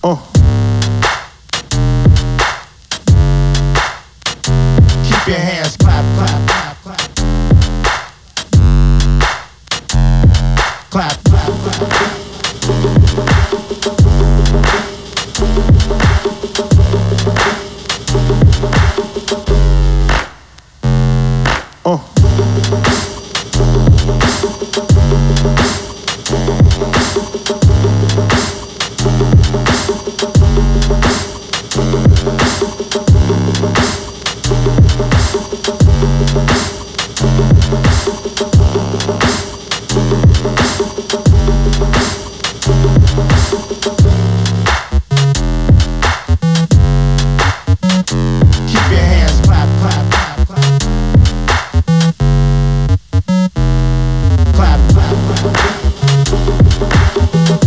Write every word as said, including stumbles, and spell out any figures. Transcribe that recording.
Uh. Keep your hands clap, clap, clap, clap. Clap, clap, clap. Uh. We'll be right back.